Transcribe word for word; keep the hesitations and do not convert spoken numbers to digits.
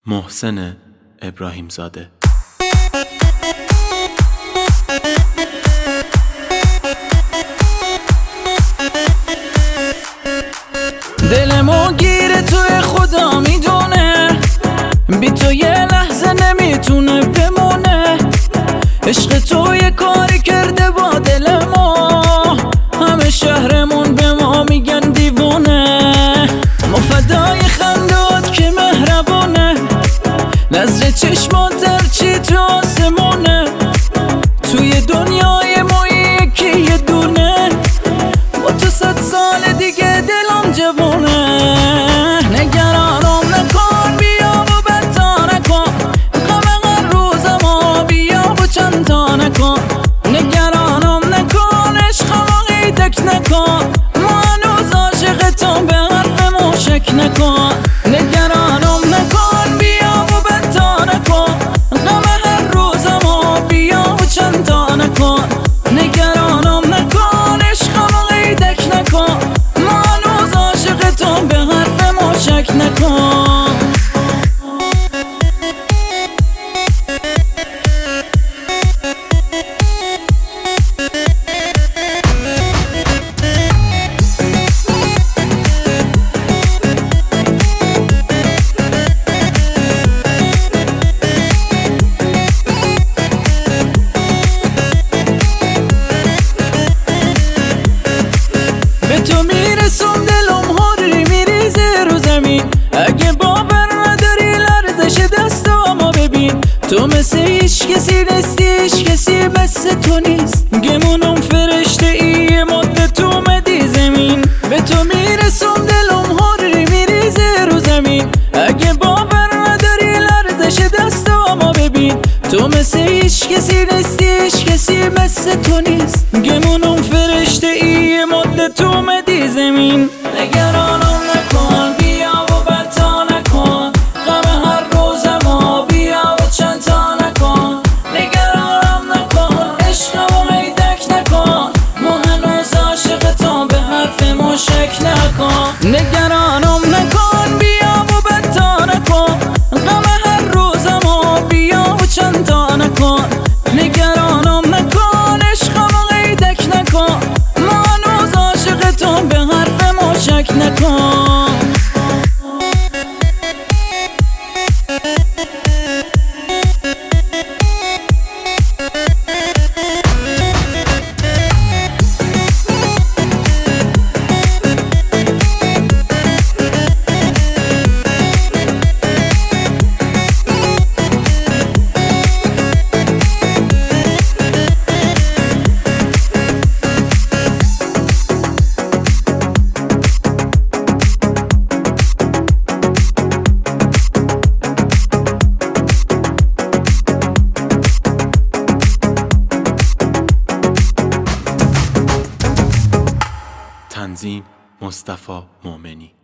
محسن ابراهیم زاده. دلمو گیره توی خدا میدونه، بی تو یه لحظه نمیتونه بمونه. عشق تو یه کاری کرده با دل ما، همه شهرمون به ما میگن دیوونه. ما فدای خندات که مهربونه، نظر چشمات درچی تو آسمونه. توی دنیای ما یکی یه دونه، با تو صد سال دیگه دلم جوونه. نگرانم نکن، بیا و بتا نکن، غم هر روز ما بیا و چند تا نکن. نگرانم نکن، عشقمو قیدک نکن، ما هنوز عاشقتم به حرفمو شک نکن. نگرانم نکن، بیا و بتا نکن، غم هر روز ما بیا و چند تا نکن. نگرانم نکن، عشقمو قیدک نکن، ما هنوز عاشقتم به حرفمو شک نکن. تو میرسم دلم هاری میریزه رو زمین، اگه باور نداری لرزش دستامو ببین. تو مثل هیچ کسی نیستی، هیچ کسی مثل تو نیست. گمونم فرشته ای مدت تو اومدی زمین. به تو میرسم دلم هاری میریزه رو زمین، اگه باور نداری لرزش دستامو ببین. تو مثل هیچ کسی نیستی، هیچ کسی مثل تو نیست. گمونم فرشته ای مدت تو اومدی زمین. نگرانم نکن، بیا و بتا نکن، غم هر روز ما بیا و چند تا نکن. نگرانم نکن، عشقمو قیدک نکن، ما هنوز عاشقتم به حرفمو شک نکن. نگرانم نکن، بیا و بتا نکن، غم هر روز ما بیا و چند تا نکن. نگرانم نکن، عشقمو قیدک نکن، ما هنوز عاشقتم به حرفمو شک نکن. تنظیم مصطفی مومنی.